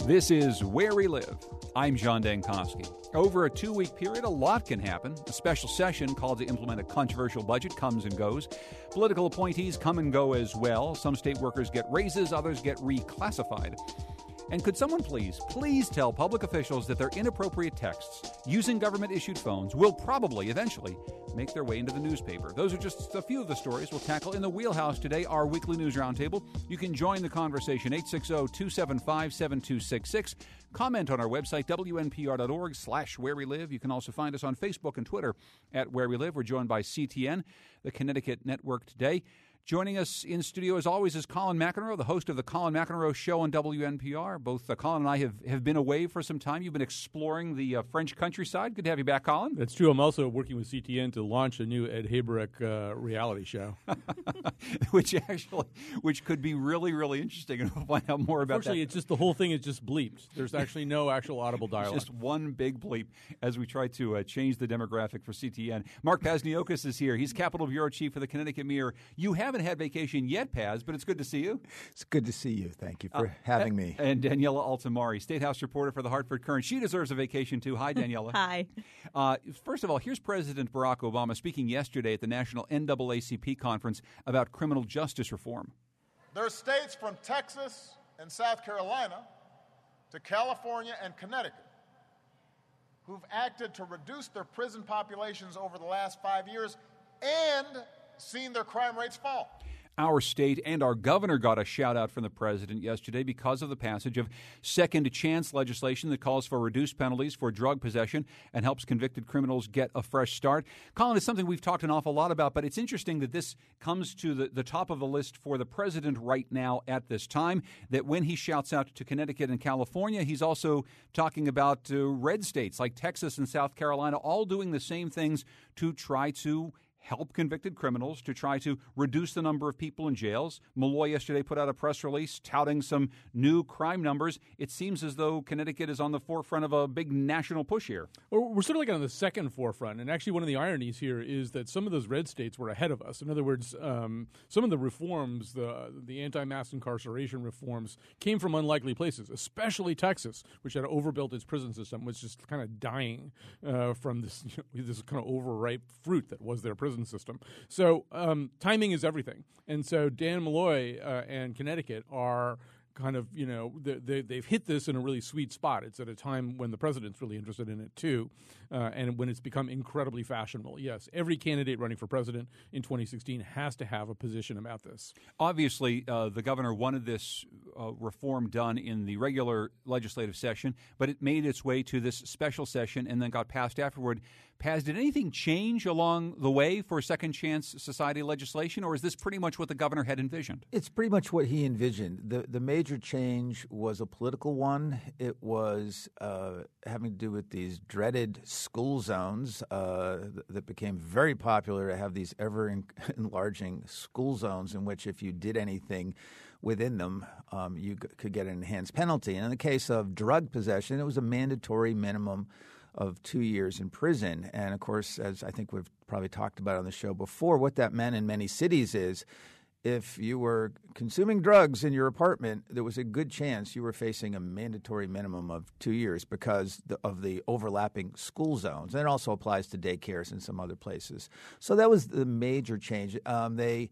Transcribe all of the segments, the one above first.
This is Where We Live. I'm John Dankowski. Over a 2-week period, a lot can happen. A special session called to implement a controversial budget comes and goes. Political appointees come and go as well. Some state workers get raises, others get reclassified. And could someone please tell public officials that their inappropriate texts using government-issued phones will probably, eventually, make their way into the newspaper? Those are just a few of the stories we'll tackle in the Wheelhouse today, our weekly news roundtable. You can join the conversation, 860-275-7266. Comment on our website, wnpr.org/where we live. You can also find us on Facebook and Twitter at Where We Live. We're joined by CTN, the Connecticut Network today. Joining us in studio, as always, is Colin McEnroe, the host of the Colin McEnroe Show on WNPR. Both Colin and I have been away for some time. You've been exploring the French countryside. Good to have you back, Colin. That's true. I'm also working with CTN to launch a new Ed Haberich reality show. which could be really, really interesting, and we'll find out more about that. Unfortunately, it's just the whole thing is just bleeped. There's actually no actual audible dialogue. It's just one big bleep as we try to change the demographic for CTN. Mark Pazniokis is here. He's Capitol Bureau Chief for the Connecticut Mirror. You haven't had vacation yet, Paz, but it's good to see you. It's good to see you. Thank you for having me. And Daniela Altamari, State House reporter for the Hartford Courant. She deserves a vacation, too. Hi, Daniela. Hi. First of all, here's President Barack Obama speaking yesterday at the National NAACP conference about criminal justice reform. There are states from Texas and South Carolina to California and Connecticut who've acted to reduce their prison populations over the last 5 years and seen their crime rates fall. Our state and our governor got a shout-out from the president yesterday because of the passage of second chance legislation that calls for reduced penalties for drug possession and helps convicted criminals get a fresh start. Colin, it's something we've talked an awful lot about, but it's interesting that this comes to the top of the list for the president right now at this time, that when he shouts out to Connecticut and California, he's also talking about red states like Texas and South Carolina, all doing the same things to try to help convicted criminals, to try to reduce the number of people in jails. Malloy yesterday put out a press release touting some new crime numbers. It seems as though Connecticut is on the forefront of a big national push here. Well, we're sort of like on the second forefront. And actually one of the ironies here is that some of those red states were ahead of us. In other words, some of the reforms, the anti-mass incarceration reforms, came from unlikely places, especially Texas, which had overbuilt its prison system, was just kind of dying from this, this kind of overripe fruit that was their prison system. So timing is everything. And so Dan Malloy and Connecticut are kind of, they've hit this in a really sweet spot. It's at a time when the president's really interested in it, too, and when it's become incredibly fashionable. Yes, every candidate running for president in 2016 has to have a position about this. Obviously, the governor wanted this reform done in the regular legislative session, but it made its way to this special session and then got passed afterward. Paz, did anything change along the way for Second Chance Society legislation, or is this pretty much what the governor had envisioned? It's pretty much what he envisioned. The major change was a political one. It was having to do with these dreaded school zones that became very popular, to have these ever-enlarging school zones in which if you did anything within them, you could get an enhanced penalty. And in the case of drug possession, it was a mandatory minimum of 2 years in prison. And, of course, as I think we've probably talked about on the show before, what that meant in many cities is if you were consuming drugs in your apartment, there was a good chance you were facing a mandatory minimum of 2 years because of the overlapping school zones. And it also applies to daycares and some other places. So that was the major change. They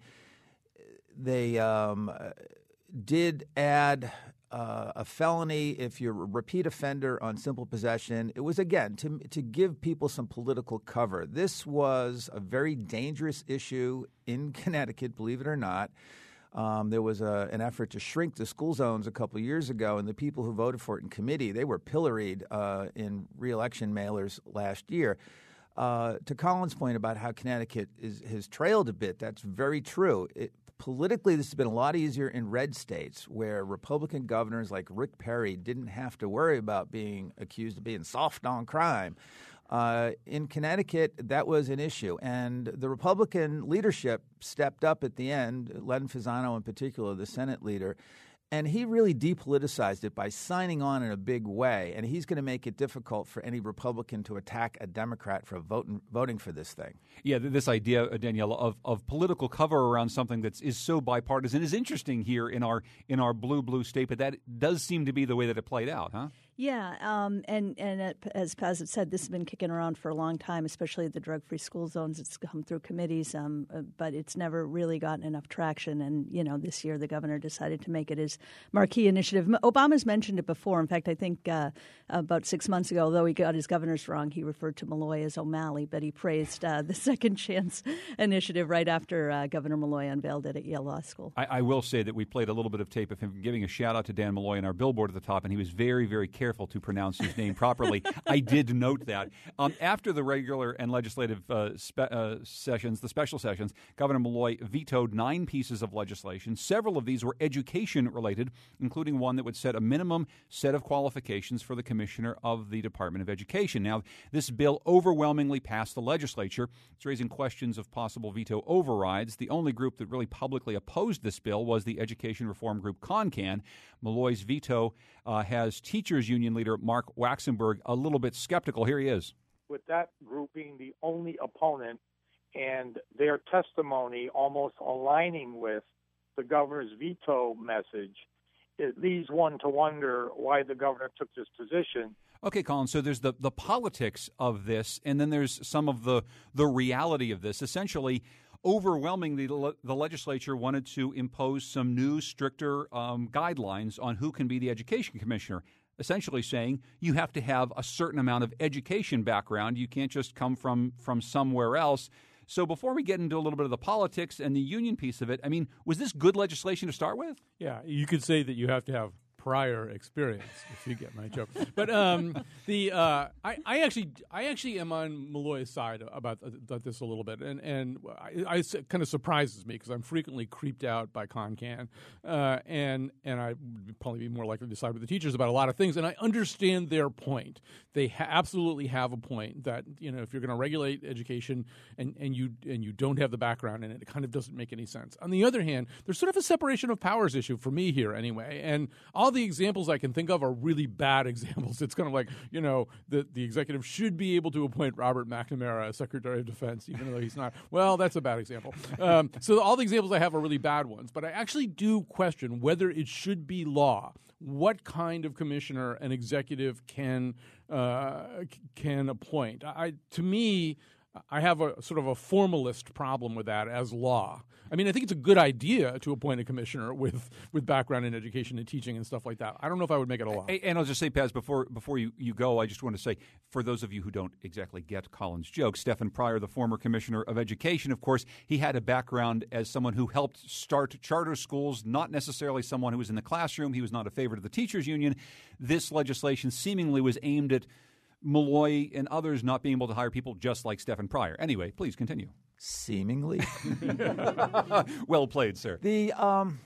did add a felony if you're a repeat offender on simple possession. It was, again, to give people some political cover. This was a very dangerous issue in Connecticut, believe it or not. There was an effort to shrink the school zones a couple of years ago, and the people who voted for it in committee, they were pilloried in re-election mailers last year. To Colin's point about how Connecticut has trailed a bit, that's very true. Politically, this has been a lot easier in red states where Republican governors like Rick Perry didn't have to worry about being accused of being soft on crime. In Connecticut, that was an issue. And the Republican leadership stepped up at the end, Len Fasano in particular, the Senate leader, And he really depoliticized it by signing on in a big way. And he's going to make it difficult for any Republican to attack a Democrat for voting for this thing. Yeah, this idea, Danielle, of political cover around something that is so bipartisan is interesting here in our blue state. But that does seem to be the way that it played out, huh? Yeah, and as Paz had said, this has been kicking around for a long time, especially the drug-free school zones. It's come through committees, but it's never really gotten enough traction. And, this year the governor decided to make it his marquee initiative. Obama's mentioned it before. In fact, I think about 6 months ago, although he got his governors wrong, he referred to Malloy as O'Malley, but he praised the Second Chance initiative right after Governor Malloy unveiled it at Yale Law School. I will say that we played a little bit of tape of him giving a shout-out to Dan Malloy in our billboard at the top, and he was very, very careful to pronounce his name properly. I did note that. After the regular and legislative sessions, the special sessions, Governor Malloy vetoed 9 pieces of legislation. Several of these were education-related, including one that would set a minimum set of qualifications for the commissioner of the Department of Education. Now, this bill overwhelmingly passed the legislature. It's raising questions of possible veto overrides. The only group that really publicly opposed this bill was the education reform group CONCAN. Malloy's veto has teachers union leader Mark Waxenberg a little bit skeptical. Here he is. With that group being the only opponent and their testimony almost aligning with the governor's veto message, it leads one to wonder why the governor took this position. Okay, Colin, so there's the politics of this, and then there's some of the reality of this. Essentially, overwhelmingly, the legislature wanted to impose some new, stricter guidelines on who can be the education commissioner, essentially saying you have to have a certain amount of education background. You can't just come from somewhere else. So before we get into a little bit of the politics and the union piece of it, I mean, was this good legislation to start with? Yeah, you could say that you have to have prior experience, if you get my joke. But I actually am on Malloy's side about this a little bit, and it kind of surprises me because I'm frequently creeped out by CONCAN, and I would probably be more likely to side with the teachers about a lot of things. And I understand their point. They absolutely have a point that if you're going to regulate education and you don't have the background in it, it kind of doesn't make any sense. On the other hand, there's sort of a separation of powers issue for me here anyway, and all the examples I can think of are really bad examples. It's kind of like, the executive should be able to appoint Robert McNamara as Secretary of Defense, even though he's not. Well, that's a bad example. So all the examples I have are really bad ones. But I actually do question whether it should be law. What kind of commissioner an executive can appoint? To me, I have a sort of a formalist problem with that as law. I mean, I think it's a good idea to appoint a commissioner with background in education and teaching and stuff like that. I don't know if I would make it a law. And I'll just say, Paz, before you go, I just want to say, for those of you who don't exactly get Colin's joke, Stephen Pryor, the former commissioner of education, of course, he had a background as someone who helped start charter schools, not necessarily someone who was in the classroom. He was not a favorite of the teachers union. This legislation seemingly was aimed at Malloy and others not being able to hire people just like Stephen Pryor. Anyway, please continue. Seemingly. Well played, sir. The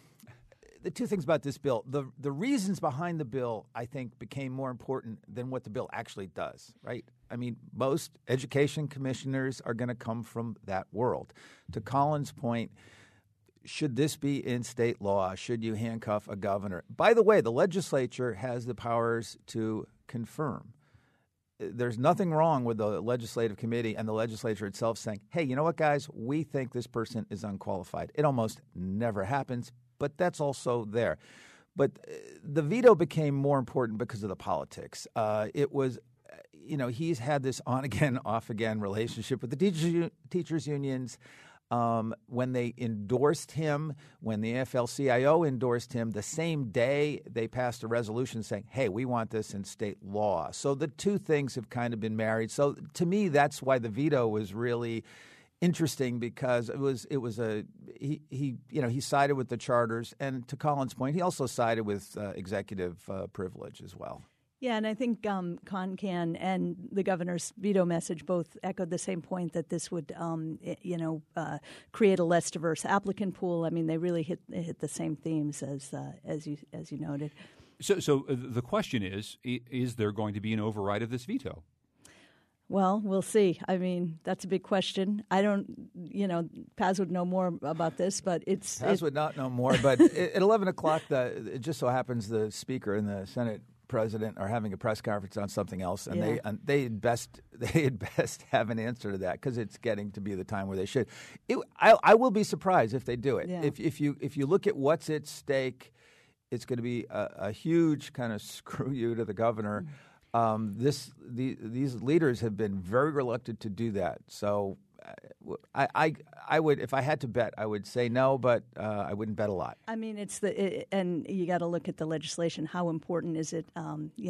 two things about this bill, the reasons behind the bill, I think, became more important than what the bill actually does, right? I mean, most education commissioners are going to come from that world. To Colin's point, should this be in state law? Should you handcuff a governor? By the way, the legislature has the powers to confirm. There's nothing wrong with the legislative committee and the legislature itself saying, hey, you know what, guys, we think this person is unqualified. It almost never happens, but that's also there. But the veto became more important because of the politics. It was, he's had this on-again, off-again relationship with the teachers unions. When they endorsed him, when the AFL-CIO endorsed him, the same day they passed a resolution saying, hey, we want this in state law. So the two things have kind of been married. So to me, that's why the veto was really interesting, because he sided with the charters, and to Colin's point, he also sided with executive privilege as well. Yeah, and I think CONCAN and the governor's veto message both echoed the same point that this would, create a less diverse applicant pool. I mean, they really hit the same themes as you noted. So the question is there going to be an override of this veto? Well, we'll see. I mean, that's a big question. I don't, Paz would know more about this, but Paz would not know more. But at 11 o'clock, it just so happens the Speaker and the Senate President are having a press conference on something else, and they had best have an answer to that because it's getting to be the time where they should. I will be surprised if they do it. Yeah. If you look at what's at stake, it's going to be a huge kind of screw you to the governor. These leaders have been very reluctant to do that. So I would, if I had to bet, I would say no, but I wouldn't bet a lot. I mean, and you got to look at the legislation. How important is it,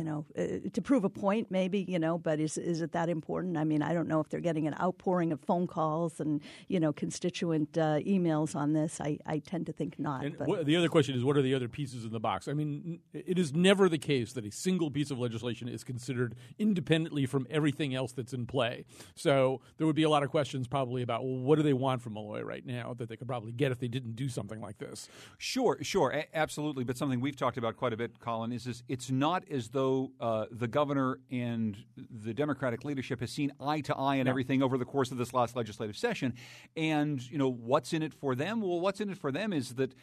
to prove a point, maybe, but is it that important? I mean, I don't know if they're getting an outpouring of phone calls and, constituent emails on this. I tend to think not. And the other question is, what are the other pieces in the box? I mean, it is never the case that a single piece of legislation is considered independently from everything else that's in play. So there would be a lot of questions probably about, well, what do they want from Malloy right now that they could probably get if they didn't do something like this? Sure, absolutely. But something we've talked about quite a bit, Colin, is it's not as though the governor and the Democratic leadership has seen eye to eye on everything over the course of this last legislative session. And, what's in it for them? Well, what's in it for them is that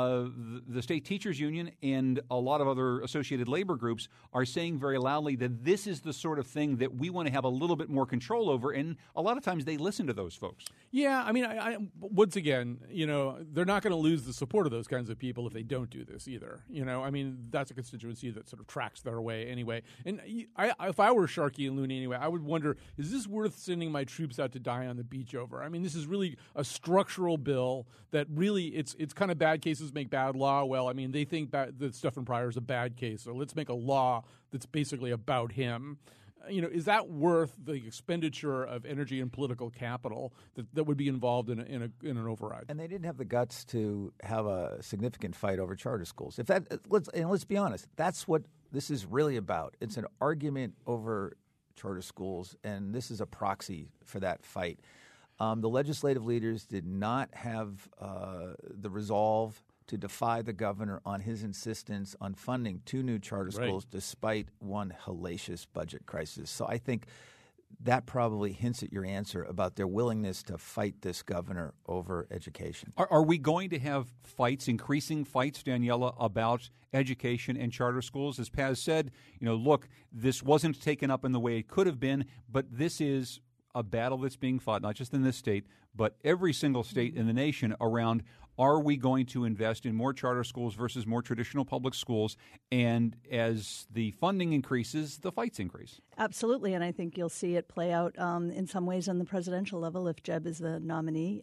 the state teachers union and a lot of other associated labor groups are saying very loudly that this is the sort of thing that we want to have a little bit more control over. And a lot of times they listen to those folks. Yeah, I mean, once again, they're not going to lose the support of those kinds of people if they don't do this either. I mean, that's a constituency that sort of tracks their way anyway. And if I were Sharkey and Looney anyway, I would wonder, is this worth sending my troops out to die on the beach over? I mean, this is really a structural bill that really, it's kind of bad cases make bad law. Well, I mean, they think that Stephen Pryor is a bad case, so let's make a law that's basically about him. Is that worth the expenditure of energy and political capital that would be involved in an override? And they didn't have the guts to have a significant fight over charter schools. Let's be honest, that's what this is really about. It's an argument over charter schools, and this is a proxy for that fight. The legislative leaders did not have the resolve to defy the governor on his insistence on funding 2 new charter schools despite one hellacious budget crisis. So I think that probably hints at your answer about their willingness to fight this governor over education. Are we going to have increasing fights, Daniela, about education and charter schools? As Paz said, look, this wasn't taken up in the way it could have been, but this is a battle that's being fought, not just in this state, but every single state in the nation around, are we going to invest in more charter schools versus more traditional public schools? And as the funding increases, the fights increase. Absolutely, and I think you'll see it play out in some ways on the presidential level if Jeb is the nominee.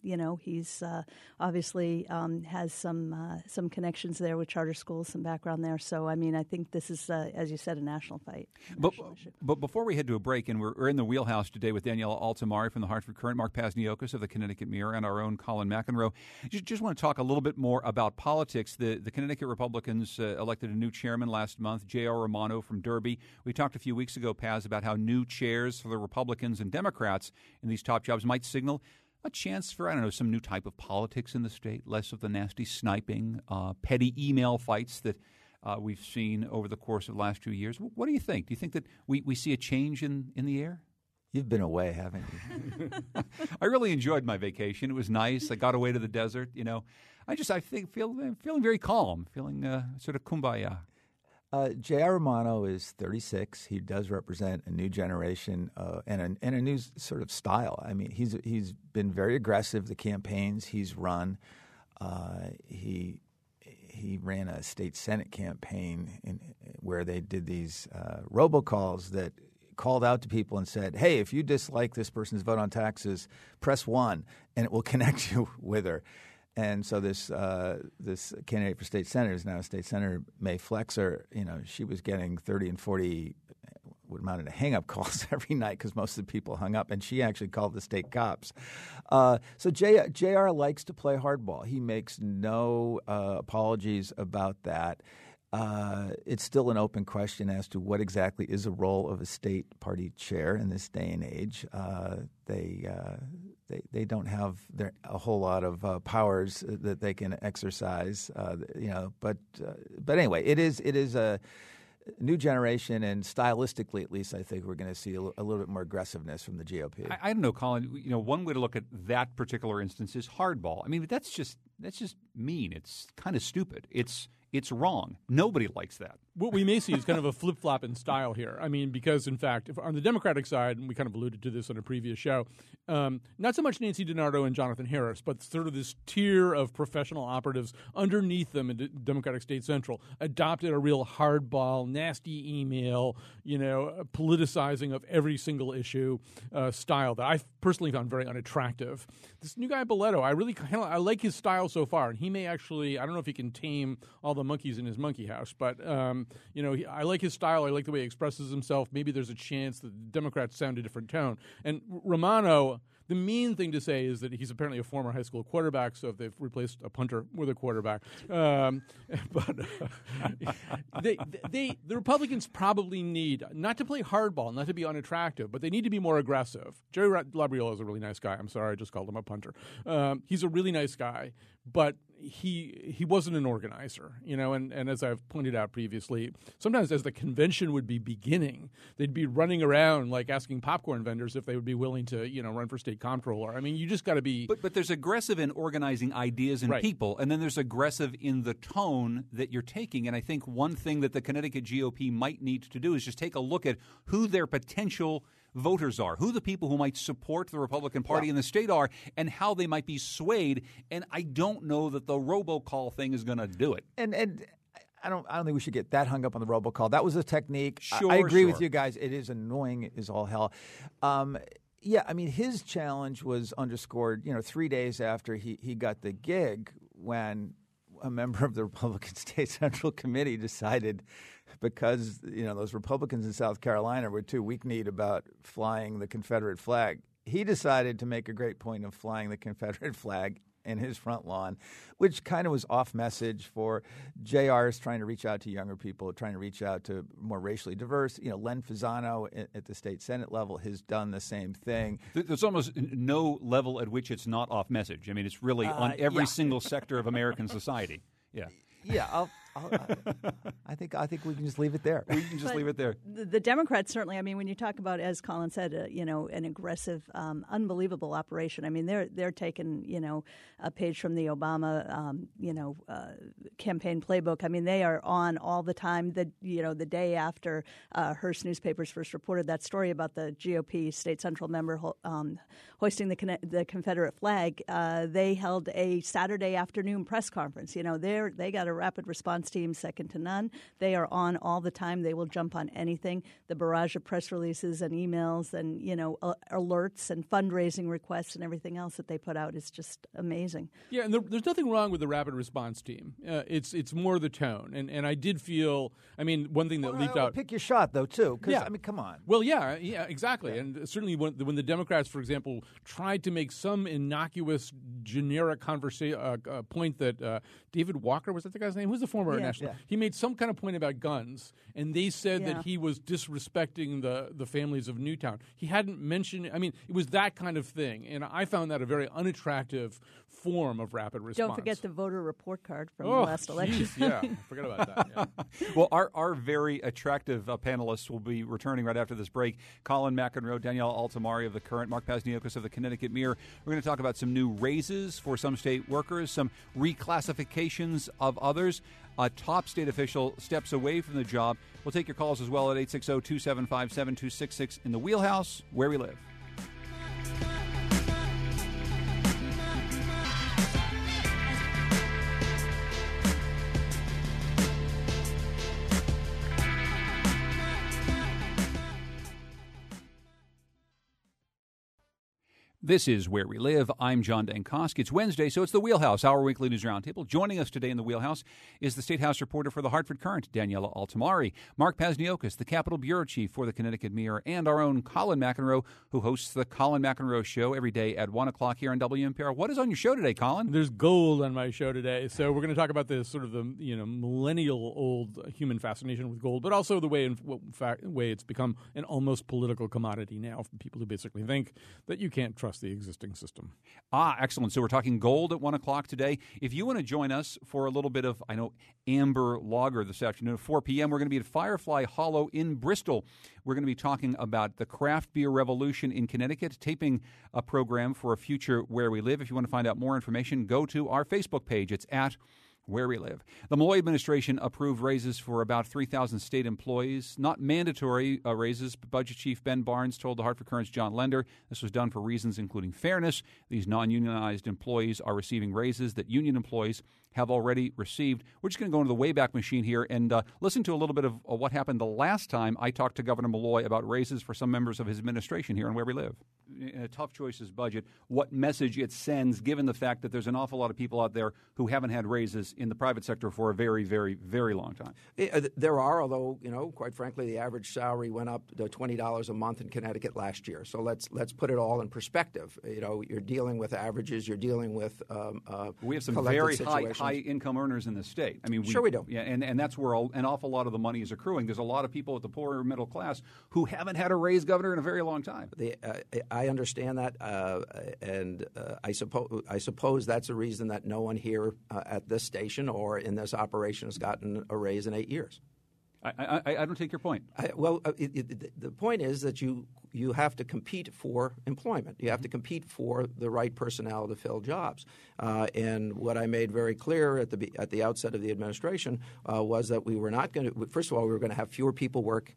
He's obviously has some connections there with charter schools, some background there. So, I mean, I think this is, as you said, a national fight. But before we head to a break, and we're in the wheelhouse today with Daniela Altamari from the Hartford Courant, Mark Pazniokas of the Connecticut Mirror, and our own Colin McEnroe. Just want to talk a little bit more about politics. The Connecticut Republicans elected a new chairman last month, J.R. Romano from Derby. We talked a few weeks ago, Paz, about how new chairs for the Republicans and Democrats in these top jobs might signal a chance for, some new type of politics in the state, less of the nasty sniping, petty email fights that we've seen over the course of the last 2 years. What do you think? Do you think that we see a change in the air? You've been away, haven't you? I really enjoyed my vacation. It was nice. I got away to the desert. I think feeling very calm, feeling sort of kumbaya. J.R. Romano is 36. He does represent a new generation and a new sort of style. I mean, he's been very aggressive. The campaigns he's run, he ran a state Senate campaign where they did these robocalls that called out to people and said, hey, if you dislike this person's vote on taxes, press 1 and it will connect you with her. And so this candidate for state senator is now State Senator May Flexer. She was getting 30 and 40 what amounted to hang-up calls every night because most of the people hung up, and she actually called the state cops. So JR likes to play hardball. He makes no apologies about that. It's still an open question as to what exactly is the role of a state party chair in this day and age. They don't have a whole lot of powers that they can exercise, But anyway, it is new generation, and stylistically, at least, I think we're going to see a little bit more aggressiveness from the GOP. I don't know, Colin. One way to look at that particular instance is hardball. I mean, but that's just mean. It's kind of stupid. It's wrong. Nobody likes that. What we may see is kind of a flip-flop in style here. I mean, because, in fact, if on the Democratic side, and we kind of alluded to this on a previous show, not so much Nancy DiNardo and Jonathan Harris, but sort of this tier of professional operatives underneath them in Democratic State Central adopted a real hardball, nasty email, politicizing of every single issue style that I personally found very unattractive. This new guy, Bolletto, I like his style so far, and he may actually, I don't know if he can tame all the monkeys in his monkey house, but I like his style. I like the way he expresses himself. Maybe there's a chance that the Democrats sound a different tone. And Romano, the mean thing to say is that he's apparently a former high school quarterback, so if they've replaced a punter with a quarterback. The Republicans probably need, not to play hardball, not to be unattractive, but they need to be more aggressive. Jerry Labriola is a really nice guy. I'm sorry, I just called him a punter. He's a really nice guy, but he wasn't an organizer, and as I've pointed out previously, sometimes as the convention would be beginning, they'd be running around like asking popcorn vendors if they would be willing to, run for state comptroller. I mean, you just got to be. But there's aggressive in organizing ideas and people, and then there's aggressive in the tone that you're taking. And I think one thing that the Connecticut GOP might need to do is just take a look at who their potential voters are, who the people who might support the Republican Party in the state are, and how they might be swayed. And I don't know that the robocall thing is going to do it. And I don't think we should get that hung up on the robocall. That was a technique. Sure, I agree with you guys. It is annoying as all hell. Yeah, I mean, his challenge was underscored, 3 days after he got the gig, when a member of the Republican State Central Committee decided, because those Republicans in South Carolina were too weak-kneed about flying the Confederate flag, he decided to make a great point of flying the Confederate flag in his front lawn, which kind of was off message for JR's trying to reach out to younger people, trying to reach out to more racially diverse. Len Fasano at the state Senate level has done the same thing. There's almost no level at which it's not off message. I mean, it's really on every single sector of American society. Yeah. Yeah, I think we can just leave it there. We can just leave it there. The Democrats certainly. I mean, when you talk about, as Colin said, an aggressive, unbelievable operation. I mean, they're taking a page from the Obama campaign playbook. I mean, they are on all the time. The day after Hearst newspapers first reported that story about the GOP state central member hoisting the Confederate flag, they held a Saturday afternoon press conference. They got a rapid response team second to none. They are on all the time. They will jump on anything. The barrage of press releases and emails and alerts and fundraising requests and everything else that they put out is just amazing. Yeah, and there's nothing wrong with the rapid response team. It's more the tone, and I did feel. I mean, one thing that leaked out. Pick your shot though too, because I mean, come on. Well, yeah, exactly, yeah. And certainly when the Democrats, for example, tried to make some innocuous, generic point that David Walker, was that the guy's name? Who's the former national? Yeah. He made some kind of point about guns, and they said that he was disrespecting the families of Newtown. He hadn't mentioned. I mean, it was that kind of thing, and I found that a very unattractive form of rapid response. Don't forget the voter report card from the last election. Yeah, forget about that. Yeah. Well, our very attractive panelists will be returning right after this break. Colin McEnroe, Danielle Altamari of The Current, Mark Pasniokos of the Connecticut Mirror. We're going to talk about some new raises for some state workers, some reclassifications of others. A top state official steps away from the job. We'll take your calls as well at 860-275-7266 in the Wheelhouse, where we live. This is Where We Live. I'm John Dankosk. It's Wednesday, so it's the Wheelhouse, our weekly news roundtable. Joining us today in the Wheelhouse is the State House reporter for the Hartford Current, Daniela Altamari, Mark Pasniokos, the Capitol Bureau Chief for the Connecticut Mirror, and our own Colin McEnroe, who hosts the Colin McEnroe Show every day at 1 o'clock here on WNPR. What is on your show today, Colin? There's gold on my show today. So we're going to talk about this sort of the millennial-old human fascination with gold, but also the way way it's become an almost political commodity now for people who basically think that you can't trust bypass the existing system. Excellent. So we're talking gold at 1 o'clock today. If you want to join us for a little bit of, amber lager this afternoon at 4 p.m., we're going to be at Firefly Hollow in Bristol. We're going to be talking about the craft beer revolution in Connecticut, taping a program for a future Where We Live. If you want to find out more information, go to our Facebook page. It's at Where We Live. The Malloy administration approved raises for about 3,000 state employees. Not mandatory raises, but Budget Chief Ben Barnes told the Hartford Courant's John Lender this was done for reasons including fairness. These non-unionized employees are receiving raises that union employees have already received. We're just going to go into the Wayback Machine here and listen to a little bit of what happened the last time I talked to Governor Malloy about raises for some members of his administration here in Where We Live. In a Tough Choices budget, what message it sends, given the fact that there's an awful lot of people out there who haven't had raises in the private sector for a very, very, very long time. There are, although, quite frankly, the average salary went up to $20 a month in Connecticut last year. So let's put it all in perspective. You're dealing with averages. You're dealing with we have some very high income earners in the state. Sure we do. Yeah, and that's where an awful lot of the money is accruing. There's a lot of people at the poorer middle class who haven't had a raise, Governor, in a very long time. I understand that, and I suppose that's a reason that no one here at this station or in this operation has gotten a raise in 8 years. I don't take your point. The point is that you have to compete for employment. You have to compete for the right personnel to fill jobs. And what I made very clear at the outset of the administration was that we were not going to. First of all, we were going to have fewer people work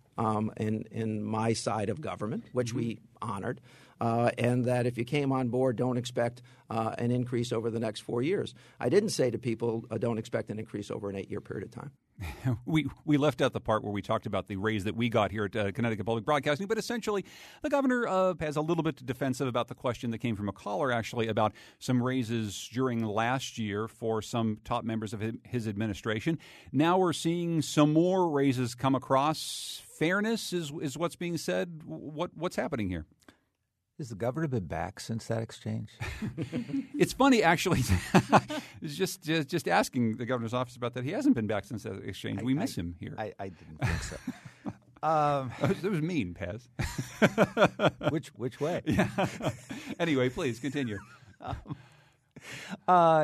in my side of government, which we honored. And that if you came on board, don't expect an increase over the next 4 years. I didn't say to people, don't expect an increase over an 8-year period of time. We left out the part where we talked about the raise that we got here at Connecticut Public Broadcasting, but essentially the governor has a little bit defensive about the question that came from a caller, actually, about some raises during last year for some top members of his administration. Now we're seeing some more raises come across. Fairness is what's being said. What's happening here? Has the governor been back since that exchange? It's funny, actually. just asking the governor's office about that. He hasn't been back since that exchange. We miss him here. I didn't think so. It was mean, Paz. Which way? Yeah. Anyway, please continue. A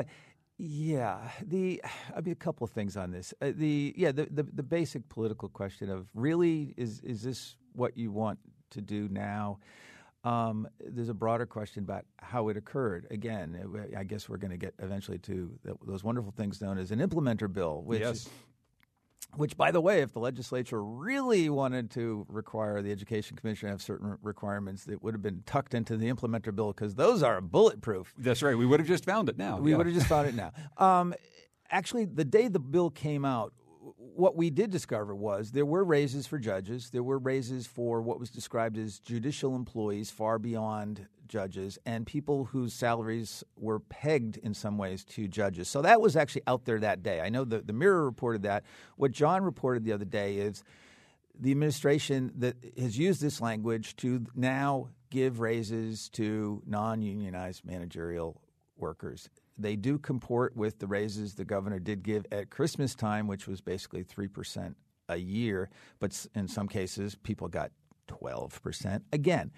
couple of things on this. The basic political question of really is this what you want to do now? There's a broader question about how it occurred. Again, I guess we're going to get eventually to those wonderful things known as an implementer bill, which, by the way, if the legislature really wanted to require the Education Commission to have certain requirements, it would have been tucked into the implementer bill because those are bulletproof. That's right. We would have just found it now. We would have just found it now. Actually, the day the bill came out, what we did discover was there were raises for judges. There were raises for what was described as judicial employees far beyond judges and people whose salaries were pegged in some ways to judges. So that was actually out there that day. I know the Mirror reported that. What John reported the other day is the administration that has used this language to now give raises to non-unionized managerial workers. They do comport with the raises the governor did give at Christmas time, which was basically 3% a year. But in some cases, people got 12%. Again,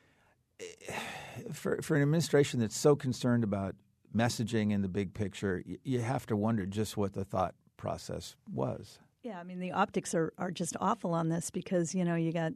for an administration that's so concerned about messaging in the big picture, you have to wonder just what the thought process was. Yeah, I mean, the optics are just awful on this because, you got,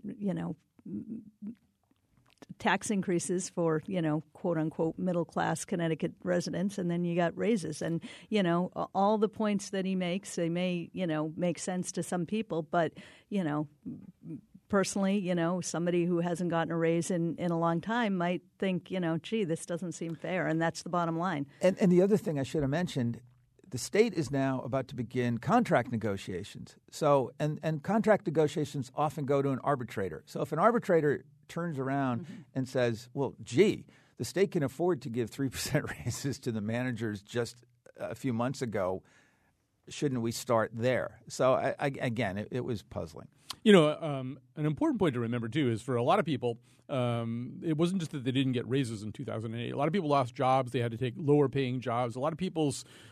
tax increases for, quote unquote, middle class Connecticut residents. And then you got raises. And, all the points that he makes, they may, make sense to some people. But, personally, somebody who hasn't gotten a raise in a long time might think, gee, this doesn't seem fair. And that's the bottom line. And the other thing I should have mentioned, the state is now about to begin contract negotiations. So and contract negotiations often go to an arbitrator. So if an arbitrator turns around and says, well, gee, the state can afford to give 3% raises to the managers just a few months ago, shouldn't we start there? So, it was puzzling. An important point to remember, too, is for a lot of people, it wasn't just that they didn't get raises in 2008. A lot of people lost jobs. They had to take lower-paying jobs. A lot of people's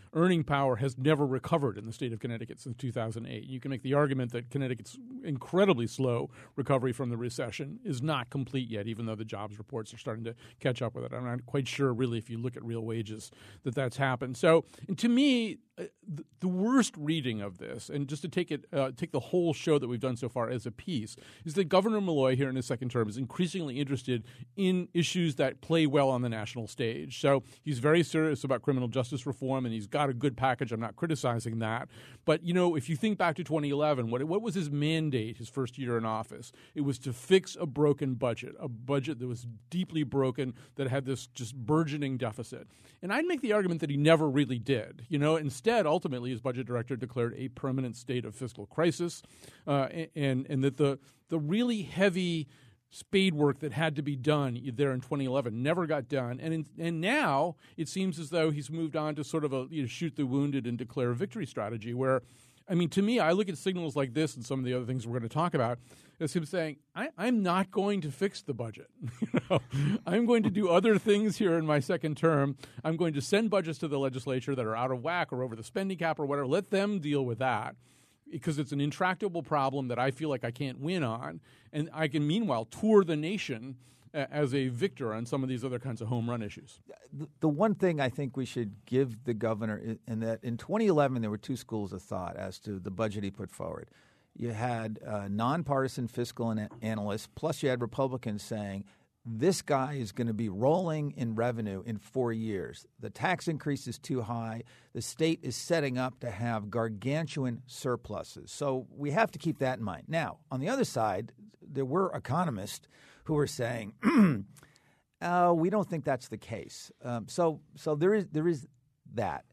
earning power has never recovered in the state of Connecticut since 2008. You can make the argument that Connecticut's incredibly slow recovery from the recession is not complete yet, even though the jobs reports are starting to catch up with it. I'm not quite sure, really, if you look at real wages, that that's happened. So, and to me, the worst reading of this, and just to take the whole show that we've done so far as a piece, is that Governor Malloy here in his second term is increasingly interested in issues that play well on the national stage. So he's very serious about criminal justice reform, and he's got a good package. I'm not criticizing that. But, you know, if you think back to 2011, what was his mandate his first year in office? It was to fix a broken budget, a budget that was deeply broken, that had this just burgeoning deficit. And I'd make the argument that he never really did. You know, instead, ultimately, his budget director declared a permanent state of fiscal crisis, and that the really heavy spade work that had to be done there in 2011 never got done, and now it seems as though he's moved on to sort of a shoot the wounded and declare a victory strategy. Where, I mean, to me, I look at signals like this and some of the other things we're going to talk about as him saying, I'm not going to fix the budget. I'm going to do other things here in my second term. I'm going to send budgets to the legislature that are out of whack or over the spending cap or whatever. Let them deal with that, because it's an intractable problem that I feel like I can't win on. And I can, meanwhile, tour the nation as a victor on some of these other kinds of home run issues. The one thing I think we should give the governor, in that in 2011 there were two schools of thought as to the budget he put forward. You had nonpartisan fiscal analysts, plus you had Republicans saying, this guy is going to be rolling in revenue in 4 years. The tax increase is too high. The state is setting up to have gargantuan surpluses. So we have to keep that in mind. Now, on the other side, there were economists who were saying, we don't think that's the case. So there is that.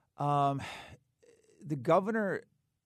The governor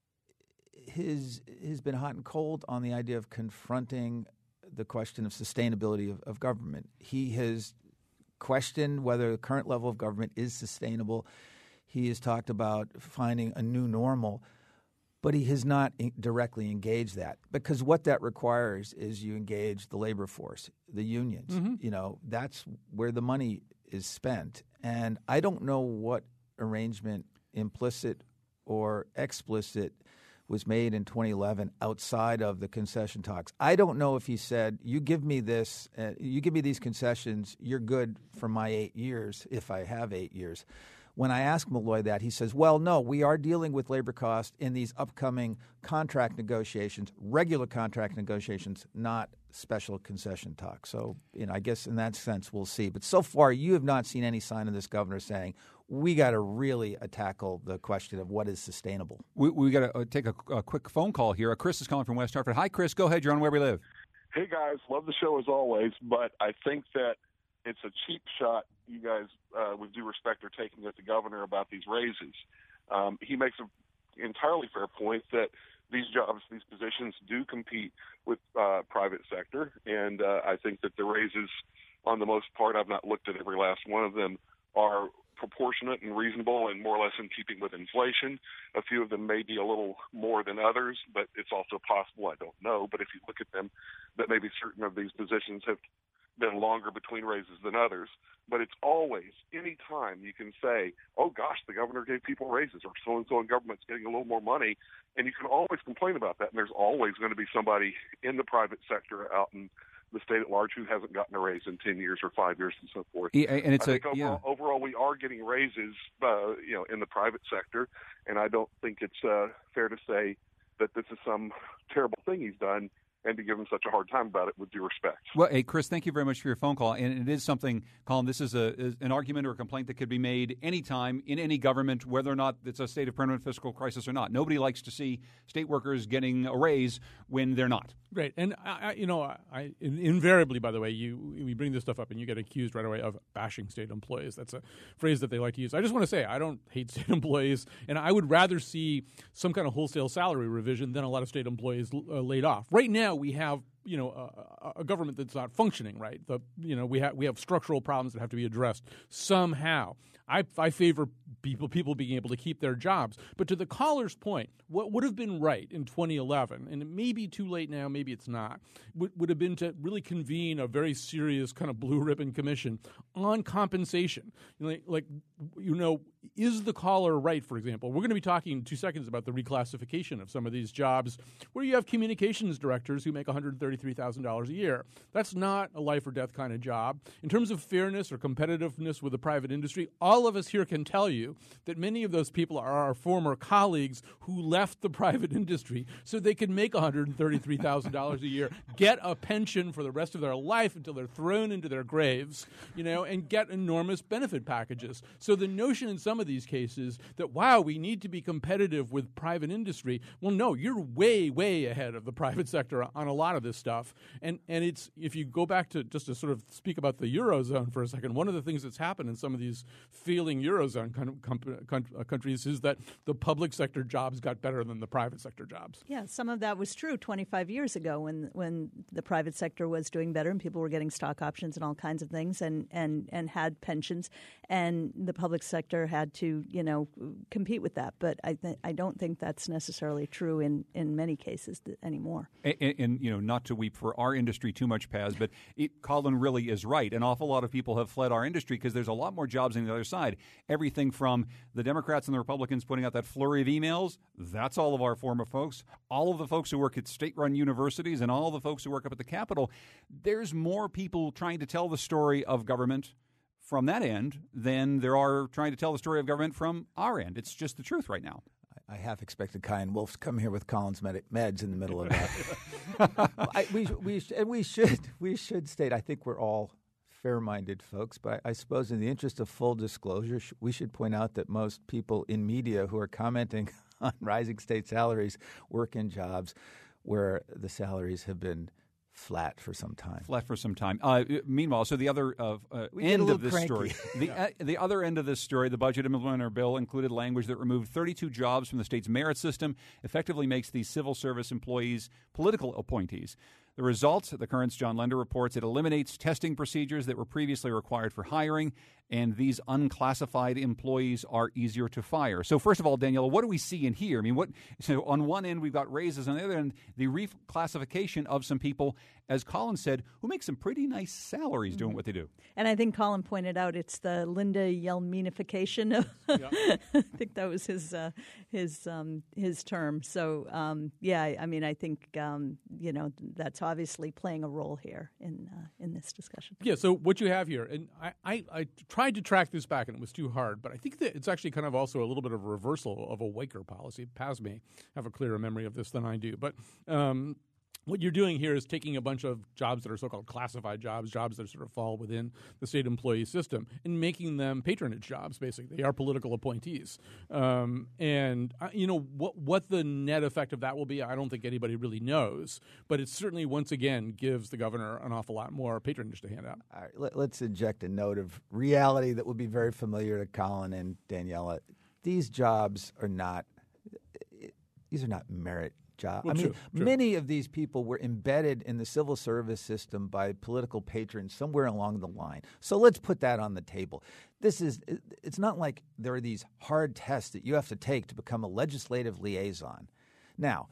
has been hot and cold on the idea of confronting the question of sustainability of government. He has questioned whether the current level of government is sustainable. He has talked about finding a new normal, but he has not directly engaged that, because what that requires is you engage the labor force, the unions. Mm-hmm. You know, that's where the money is spent. And I don't know what arrangement, implicit or explicit, was made in 2011 outside of the concession talks. I don't know if he said, you give me this, you give me these concessions, you're good for my 8 years, if I have 8 years. When I asked Malloy that, he says, well, no, we are dealing with labor costs in these upcoming contract negotiations, regular contract negotiations, not special concession talks. So, I guess in that sense, we'll see. But so far, you have not seen any sign of this governor saying, we got to really tackle the question of what is sustainable. We got to take a quick phone call here. Chris is calling from West Hartford. Hi, Chris. Go ahead. You're on Where We Live. Hey, guys. Love the show as always, but I think that it's a cheap shot you guys, with due respect, are taking at the governor about these raises. He makes an entirely fair point that these jobs, these positions do compete with private sector, and I think that the raises, on the most part, I've not looked at every last one of them, are proportionate and reasonable and more or less in keeping with inflation. A few of them may be a little more than others, but it's also possible, I don't know, but if you look at them, that maybe certain of these positions have been longer between raises than others. But it's always, any time you can say, oh gosh, the governor gave people raises, or so-and-so in government's getting a little more money, and you can always complain about that, and there's always going to be somebody in the private sector out in the state at large who hasn't gotten a raise in 10 years or 5 years and so forth. Yeah, and it's overall, we are getting raises, in the private sector, and I don't think it's fair to say that this is some terrible thing he's done and to give him such a hard time about it, with due respect. Well, hey, Chris, thank you very much for your phone call. And it is something, Colin, this is an argument or a complaint that could be made anytime in any government, whether or not it's a state of permanent fiscal crisis or not. Nobody likes to see state workers getting a raise when they're not. Right. And, I invariably, by the way, we bring this stuff up and you get accused right away of bashing state employees. That's a phrase that they like to use. I just want to say I don't hate state employees, and I would rather see some kind of wholesale salary revision than a lot of state employees laid off. Right now, we have a government that's not functioning right. We have structural problems that have to be addressed somehow. I favor people being able to keep their jobs. But to the caller's point, what would have been right in 2011, and it may be too late now, maybe it's not, would have been to really convene a very serious kind of blue ribbon commission on compensation. Is the caller right, for example? We're going to be talking in 2 seconds about the reclassification of some of these jobs where you have communications directors who make $133,000 a year. That's not a life or death kind of job. In terms of fairness or competitiveness with the private industry, all of us here can tell you that many of those people are our former colleagues who left the private industry so they could make $133,000 a year, get a pension for the rest of their life until they're thrown into their graves, and get enormous benefit packages. So the notion in some of these cases that, wow, we need to be competitive with private industry, well, no, you're way, way ahead of the private sector on a lot of this stuff. And it's, if you go back to just to sort of speak about the Eurozone for a second, one of the things that's happened in some of these failing Eurozone countries is that the public sector jobs got better than the private sector jobs. Yeah, some of that was true 25 years ago when the private sector was doing better and people were getting stock options and all kinds of things and had pensions, and the public sector had to compete with that. But I don't think that's necessarily true in many cases anymore. And not to weep for our industry too much, Paz, but Colin really is right. An awful lot of people have fled our industry because there's a lot more jobs on the other side. Everything from the Democrats and the Republicans putting out that flurry of emails, that's all of our former folks. All of the folks who work at state-run universities and all the folks who work up at the Capitol. There's more people trying to tell the story of government from that end than there are trying to tell the story of government from our end. It's just the truth right now. I half expected Kai and Wolf to come here with Colin's meds in the middle of that. We should state, I think we're all fair-minded folks, but I suppose in the interest of full disclosure, we should point out that most people in media who are commenting on rising state salaries work in jobs where the salaries have been flat for some time. Meanwhile, so the other end of this story, the other end of this story, the budget implementer bill included language that removed 32 jobs from the state's merit system, effectively makes these civil service employees political appointees. The results, the Current's John Lender reports, it eliminates testing procedures that were previously required for hiring, and these unclassified employees are easier to fire. So first of all, Daniela, what do we see in here? I mean, so on one end, we've got raises. On the other end, the reclassification of some people, as Colin said, who make some pretty nice salaries doing what they do. And I think Colin pointed out it's the Linda Yelminification of I think that was his term. So, I think, that's obviously playing a role here in this discussion. Yeah, so what you have here, and I tried to track this back and it was too hard, but I think that it's actually kind of also a little bit of a reversal of a Waker policy. Paz may have a clearer memory of this than I do, but what you're doing here is taking a bunch of jobs that are so-called classified jobs that sort of fall within the state employee system, and making them patronage jobs, basically. They are political appointees. What the net effect of that will be, I don't think anybody really knows. But it certainly, once again, gives the governor an awful lot more patronage to hand out. All right, let's inject a note of reality that would be very familiar to Colin and Daniela. These jobs are not merit job. Well, true. Many of these people were embedded in the civil service system by political patrons somewhere along the line. So let's put that on the table. It's not like there are these hard tests that you have to take to become a legislative liaison. Now,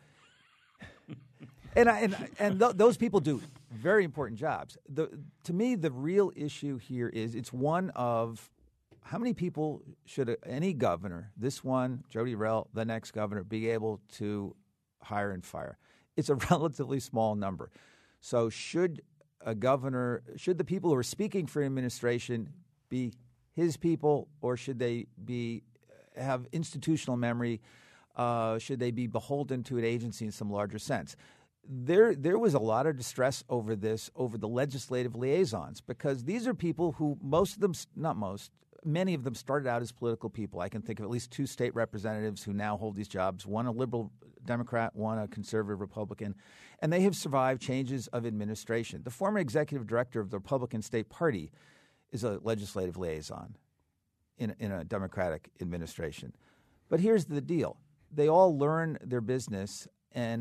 those people do very important jobs. To me, the real issue here is it's one of how many people should any governor, this one, Jody Rell, the next governor, be able to hire and fire? It's a relatively small number. So should the people who are speaking for administration be his people, or should they have institutional memory? Should they be beholden to an agency in some larger sense? There was a lot of distress over the legislative liaisons, because these are people who many of them started out as political people. I can think of at least 2 state representatives who now hold these jobs, one a liberal Democrat, one a conservative Republican, and they have survived changes of administration. The former executive director of the Republican State Party is a legislative liaison in a Democratic administration. But here's the deal. They all learn their business, and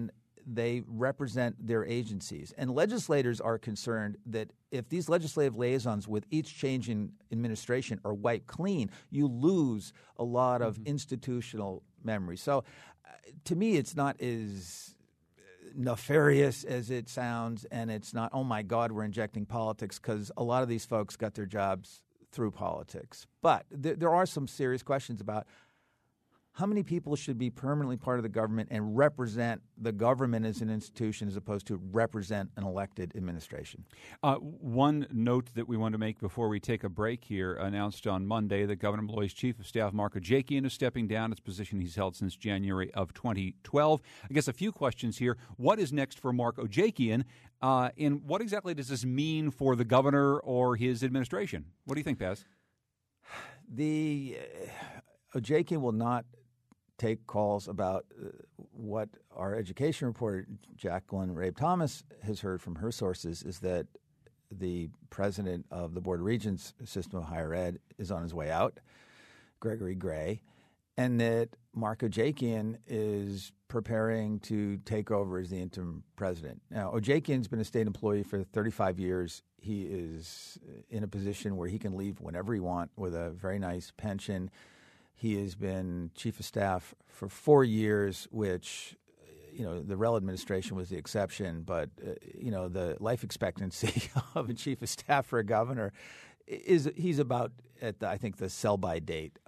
they represent their agencies. And legislators are concerned that if these legislative liaisons with each change in administration are wiped clean, you lose a lot of institutional memory. So to me, it's not as nefarious as it sounds, and it's not, oh my God, we're injecting politics, because a lot of these folks got their jobs through politics. But there are some serious questions about how many people should be permanently part of the government and represent the government as an institution as opposed to represent an elected administration. One note that we want to make before we take a break here, announced on Monday that Governor Malloy's Chief of Staff, Mark Ojekian, is stepping down. It's a position he's held since January of 2012. I guess a few questions here. What is next for Mark Ojekian, and what exactly does this mean for the governor or his administration? What do you think, Paz? The Ojekian will not take calls about what our education reporter, Jacqueline Rabe Thomas, has heard from her sources is that the president of the Board of Regents System of Higher Ed is on his way out, Gregory Gray, and that Mark Ojekian is preparing to take over as the interim president. Now, Ojekian's been a state employee for 35 years. He is in a position where he can leave whenever he wants with a very nice pension. He has been chief of staff for 4 years, which, the Rell administration was the exception. But, the life expectancy of a chief of staff for a governor he's about at, the sell-by date.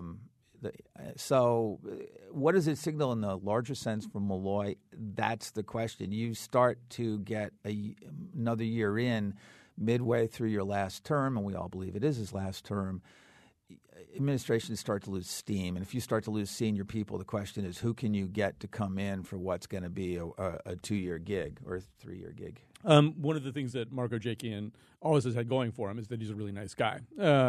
So what does it signal in the larger sense from Malloy? That's the question. You start to get another year in, midway through your last term, and we all believe it is his last term. Administrations start to lose steam, and if you start to lose senior people, the question is who can you get to come in for what's going to be a 2-year gig or a 3-year gig? One of the things that Mark Ojekian always has had going for him is that he's a really nice guy.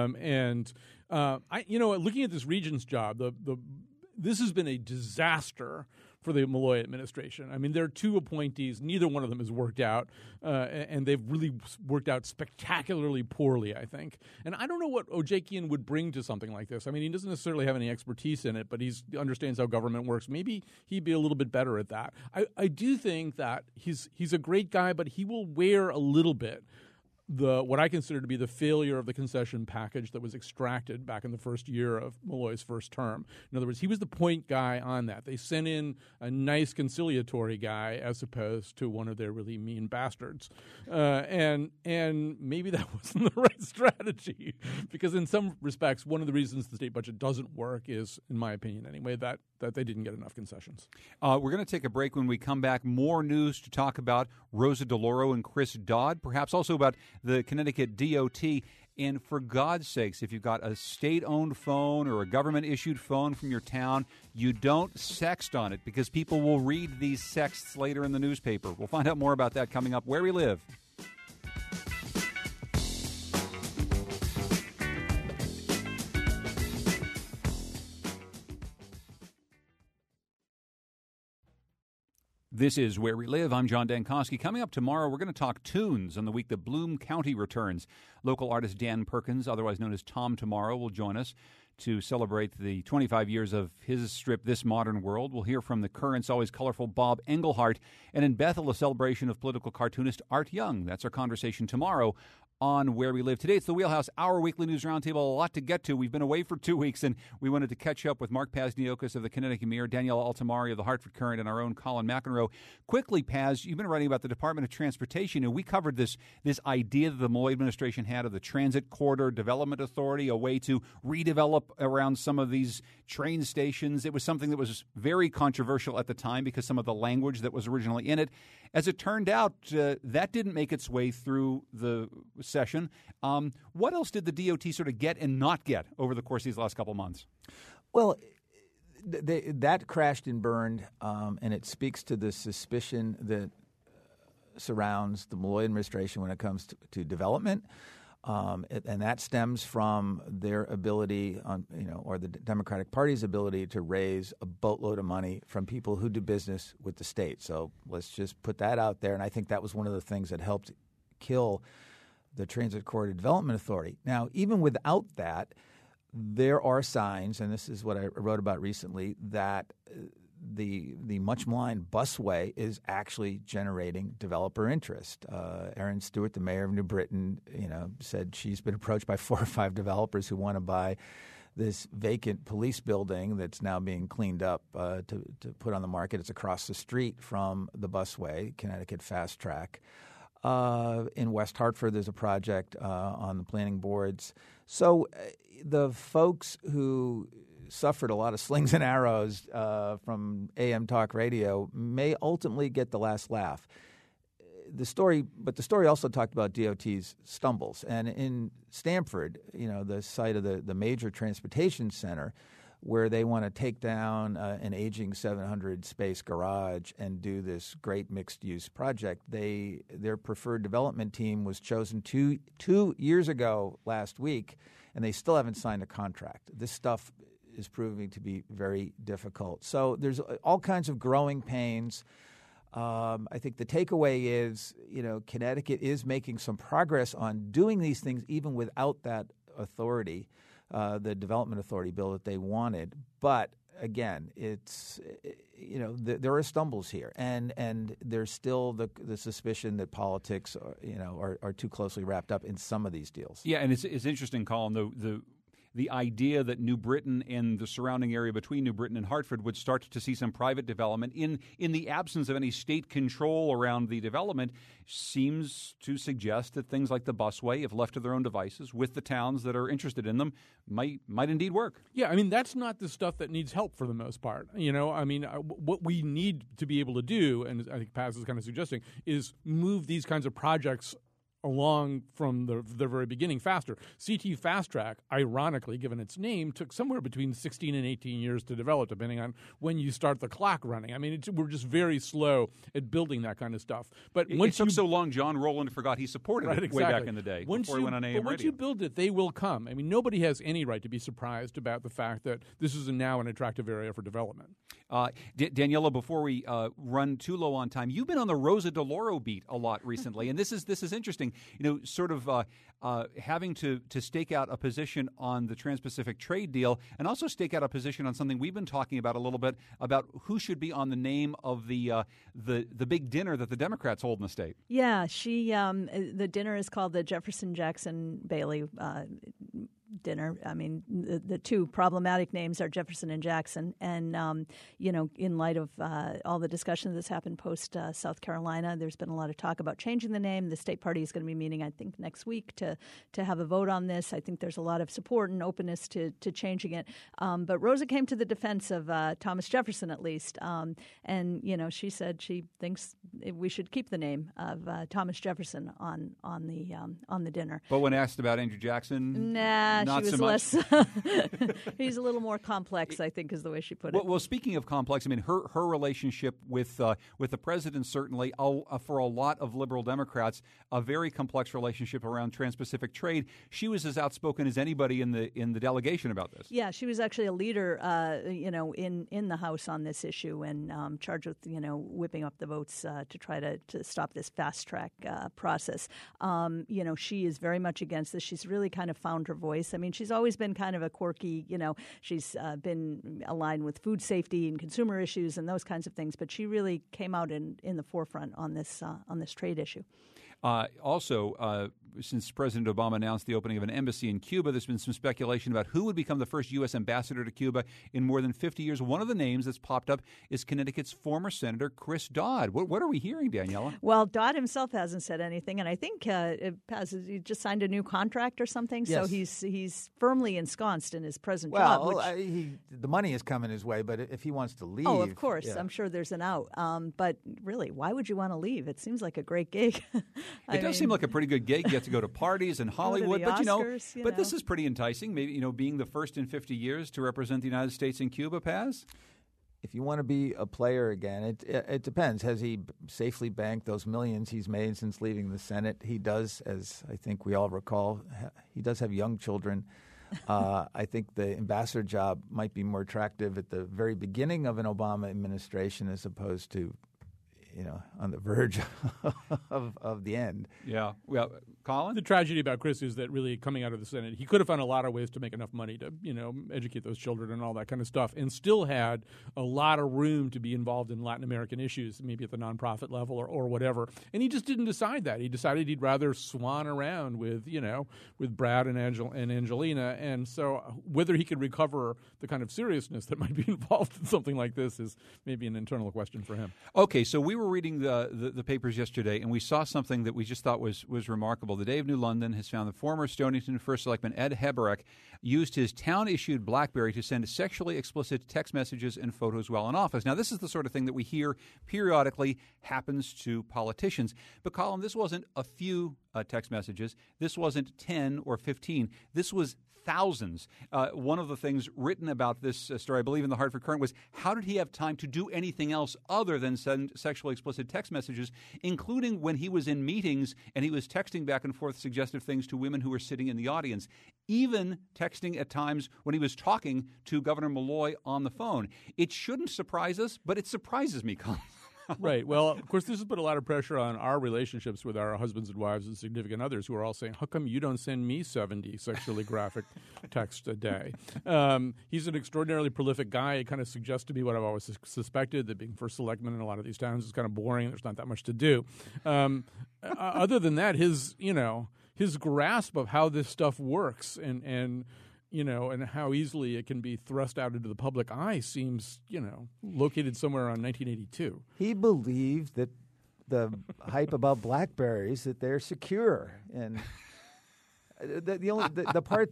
Looking at this regent's job, this has been a disaster for the Malloy administration. I mean, there are 2 appointees. Neither one of them has worked out, and they've really worked out spectacularly poorly, I think. And I don't know what Ojekian would bring to something like this. I mean, he doesn't necessarily have any expertise in it, but he understands how government works. Maybe he'd be a little bit better at that. I do think that he's a great guy, but he will wear a little bit what I consider to be the failure of the concession package that was extracted back in the first year of Malloy's first term. In other words, he was the point guy on that. They sent in a nice conciliatory guy as opposed to one of their really mean bastards. And maybe that wasn't the right strategy, because in some respects, one of the reasons the state budget doesn't work is, in my opinion anyway, that they didn't get enough concessions. We're going to take a break. When we come back, more news to talk about Rosa DeLauro and Chris Dodd, perhaps also about the Connecticut DOT. And for God's sakes, if you've got a state-owned phone or a government-issued phone from your town, you don't sext on it, because people will read these sexts later in the newspaper. We'll find out more about that coming up. Where We Live. This is Where We Live. I'm John Dankosky. Coming up tomorrow, we're going to talk tunes on the week that Bloom County returns. Local artist Dan Perkins, otherwise known as Tom Tomorrow, will join us to celebrate the 25 years of his strip, This Modern World. We'll hear from the Current's always colorful Bob Englehart. And in Bethel, a celebration of political cartoonist Art Young. That's our conversation tomorrow on Where We Live. Today, it's the Wheelhouse, our weekly news roundtable. A lot to get to. We've been away for 2 weeks, and we wanted to catch up with Mark Pazniokis of the Connecticut Mirror, Danielle Altamari of the Hartford Courant, and our own Colin McEnroe. Quickly, Paz, you've been writing about the Department of Transportation, and we covered this idea that the Malloy administration had of the Transit Corridor Development Authority, a way to redevelop around some of these train stations. It was something that was very controversial at the time because some of the language that was originally in it. As it turned out, that didn't make its way through the session. What else did the DOT sort of get and not get over the course of these last couple of months? Well, that crashed and burned, and it speaks to the suspicion that surrounds the Malloy administration when it comes to development. And that stems from their ability or the Democratic Party's ability to raise a boatload of money from people who do business with the state. So let's just put that out there. And I think that was one of the things that helped kill the Transit Corridor Development Authority. Now, even without that, there are signs, and this is what I wrote about recently, that the much maligned busway is actually generating developer interest. Erin Stewart, the mayor of New Britain, said she's been approached by 4 or 5 developers who want to buy this vacant police building that's now being cleaned up to put on the market. It's across the street from the busway, Connecticut Fast Track. In West Hartford, there's a project on the planning boards. So the folks who suffered a lot of slings and arrows from AM talk radio may ultimately get the last laugh. The story also talked about DOT's stumbles. And in Stamford, the site of the major transportation center, where they want to take down an aging 700-space garage and do this great mixed-use project, their preferred development team was chosen two years ago last week, and they still haven't signed a contract. This stuff is proving to be very difficult. So there's all kinds of growing pains. I think the takeaway is, Connecticut is making some progress on doing these things even without that authority, the development authority bill that they wanted. But again, it's there are stumbles here, and there's still the suspicion that politics are too closely wrapped up in some of these deals. Yeah, and it's interesting, Colin, the idea that New Britain and the surrounding area between New Britain and Hartford would start to see some private development in the absence of any state control around the development seems to suggest that things like the busway, if left to their own devices, with the towns that are interested in them, might indeed work. Yeah, I mean, that's not the stuff that needs help for the most part. What we need to be able to do, and I think Paz is kind of suggesting, is move these kinds of projects along from the very beginning faster. CT Fast Track, ironically, given its name, took somewhere between 16 and 18 years to develop, depending on when you start the clock running. I mean, we're just very slow at building that kind of stuff. But it took so long, John Rowland forgot he supported it way back in the day before he went on AM radio. Once you build it, they will come. I mean, nobody has any right to be surprised about the fact that this is now an attractive area for development. Daniela, before we run too low on time, you've been on the Rosa DeLauro beat a lot recently, and this is interesting. Sort of having to stake out a position on the Trans-Pacific trade deal, and also stake out a position on something we've been talking about a little bit about who should be on the name of the big dinner that the Democrats hold in the state. Yeah, the dinner is called the Jefferson Jackson Bailey dinner. I mean, the two problematic names are Jefferson and Jackson. And, in light of all the discussion that's happened post South Carolina, there's been a lot of talk about changing the name. The state party is going to be meeting, I think, next week to have a vote on this. I think there's a lot of support and openness to changing it. But Rosa came to the defense of Thomas Jefferson, at least. And, she said she thinks we should keep the name of Thomas Jefferson on the dinner. But when asked about Andrew Jackson, not she was so much. Less. He's a little more complex, I think, is the way she put it. Well, speaking of complex, I mean, her relationship with the president certainly, for a lot of liberal Democrats, a very complex relationship around Trans-Pacific trade. She was as outspoken as anybody in the delegation about this. Yeah, she was actually a leader, in the House on this issue, and charged with whipping up the votes to try to stop this fast track process. She is very much against this. She's really kind of found her voice. I mean, she's always been kind of a quirky, she's been aligned with food safety and consumer issues and those kinds of things, but she really came out in the forefront on this trade issue. Also, since President Obama announced the opening of an embassy in Cuba, there's been some speculation about who would become the first U.S. ambassador to Cuba in more than 50 years. One of the names that's popped up is Connecticut's former Senator Chris Dodd. What are we hearing, Daniela? Well, Dodd himself hasn't said anything, and I think he just signed a new contract or something, yes. So he's firmly ensconced in his present job. Well, the money is coming his way, but if he wants to leave... Oh, of course. Yeah. I'm sure there's an out. But really, why would you want to leave? It seems like a great gig. It does seem like a pretty good gig. You get to go to parties in Hollywood, but Oscars, this is pretty enticing. Maybe being the first in 50 years to represent the United States in Cuba, Paz. If you want to be a player again, it depends. Has he safely banked those millions he's made since leaving the Senate? He does, as I think we all recall, he does have young children. I think the ambassador job might be more attractive at the very beginning of an Obama administration as opposed to on the verge of the end. Yeah. Well, Colin? The tragedy about Chris is that really coming out of the Senate, he could have found a lot of ways to make enough money to, educate those children and all that kind of stuff, and still had a lot of room to be involved in Latin American issues, maybe at the nonprofit level or whatever. And he just didn't decide that. He decided he'd rather swan around with Brad and Angelina. And so whether he could recover the kind of seriousness that might be involved in something like this is maybe an internal question for him. Okay, so we were reading the papers yesterday, and we saw something that we just thought was remarkable. The Day of New London has found the former Stonington First Selectman Ed Heberek used his town-issued BlackBerry to send sexually explicit text messages and photos while in office. Now, this is the sort of thing that we hear periodically happens to politicians. But, Colin, this wasn't a few text messages. This wasn't 10 or 15. This was thousands. One of the things written about this story, I believe in the Hartford Courant, was how did he have time to do anything else other than send sexually explicit text messages, including when he was in meetings and he was texting back and forth suggestive things to women who were sitting in the audience, even texting at times when he was talking to Governor Malloy on the phone. It shouldn't surprise us, but it surprises me, Colin. Right. Well, of course, this has put a lot of pressure on our relationships with our husbands and wives and significant others who are all saying, how come you don't send me 70 sexually graphic texts a day? He's an extraordinarily prolific guy. It kind of suggests to me what I've always suspected, that being first selectman in a lot of these towns is kind of boring. There's not that much to do. Other than that, his grasp of how this stuff works and how easily it can be thrust out into the public eye seems, located somewhere around 1982. He believed that the hype about BlackBerries, that they're secure, and the part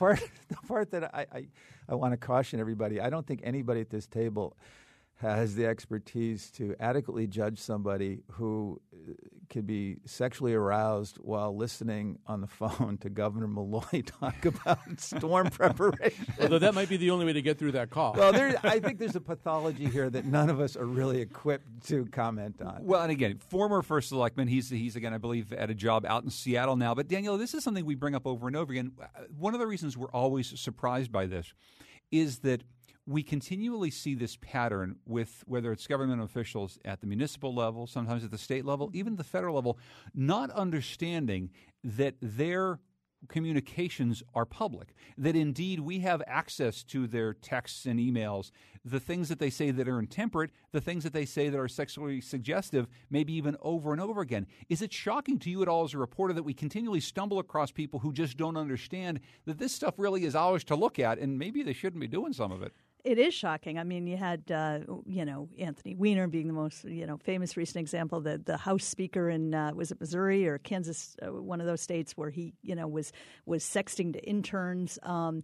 that I want to caution everybody. I don't think anybody at this table has the expertise to adequately judge somebody who could be sexually aroused while listening on the phone to Governor Malloy talk about storm preparation. Although that might be the only way to get through that call. Well, I think there's a pathology here that none of us are really equipped to comment on. Well, and again, former first selectman, he's again, I believe, at a job out in Seattle now. But Danielle, this is something we bring up over and over again. One of the reasons we're always surprised by this is that we continually see this pattern with whether it's government officials at the municipal level, sometimes at the state level, even the federal level, not understanding that their communications are public, that indeed we have access to their texts and emails, the things that they say that are intemperate, the things that they say that are sexually suggestive, maybe even over and over again. Is it shocking to you at all as a reporter that we continually stumble across people who just don't understand that this stuff really is ours to look at, and maybe they shouldn't be doing some of it? It is shocking. I mean, you had, Anthony Weiner being the most, famous recent example, the House Speaker in, was it Missouri or Kansas, one of those states where he, was sexting to interns.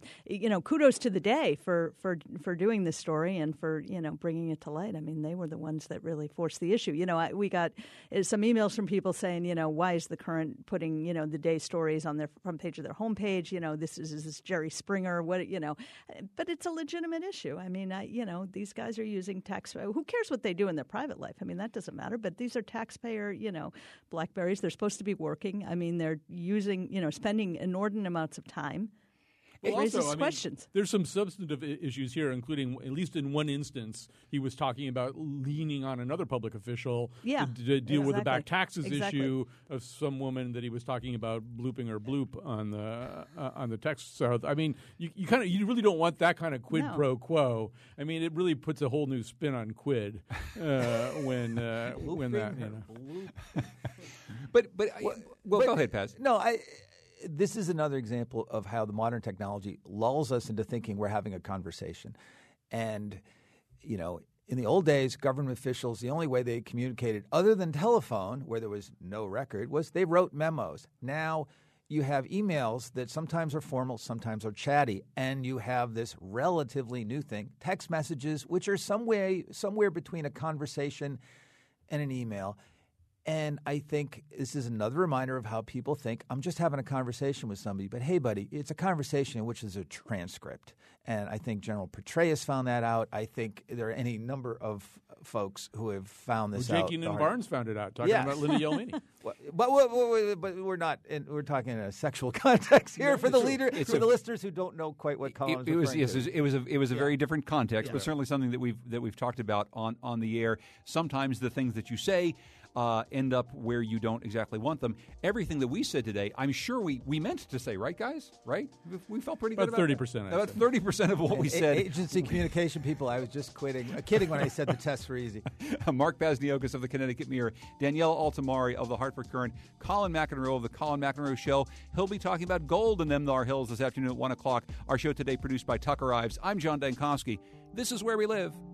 Kudos to the Day for doing this story and for, bringing it to light. I mean, they were the ones that really forced the issue. We got some emails from people saying, why is the Current putting, the Day stories on their front page of their homepage? This is Jerry Springer, but it's a legitimate issue. I mean, these guys are using tax. Who cares what they do in their private life? I mean, that doesn't matter. But these are taxpayer, BlackBerries. They're supposed to be working. I mean, they're using, spending inordinate amounts of time. It raises questions. There's some substantive issues here, including, at least in one instance, he was talking about leaning on another public official to deal with the back taxes issue of some woman that he was talking about blooping or bloop on the text. So, I mean, you really don't want that kind of quid pro quo. I mean, it really puts a whole new spin on quid when that. But go ahead, Paz. No, this is another example of how the modern technology lulls us into thinking we're having a conversation. And, in the old days, government officials, the only way they communicated other than telephone, where there was no record, was they wrote memos. Now you have emails that sometimes are formal, sometimes are chatty, and you have this relatively new thing, text messages, which are somewhere between a conversation and an email. And I think this is another reminder of how people think, I'm just having a conversation with somebody. But hey, buddy, it's a conversation in which there's a transcript. And I think General Petraeus found that out. I think there are any number of folks who have found this out. Jake and Barnes found it out, talking about Linda Yelmini. But we're not. We're talking in a sexual context here for the listeners who don't know quite what Colin's referring to. It was a very different context, but certainly something that we've talked about on the air. Sometimes the things that you say end up where you don't exactly want them. Everything that we said today, I'm sure we meant to say, right, guys? Right? We felt pretty good about 30%. About 30% of what we said. Agency communication people, I was just kidding when I said the tests were easy. Mark Basniokis of the Connecticut Mirror, Danielle Altamari of the Hartford Courant, Colin McEnroe of the Colin McEnroe Show. He'll be talking about gold in them thar hills this afternoon at 1 o'clock. Our show today produced by Tucker Ives. I'm John Dankowski. This is Where We Live.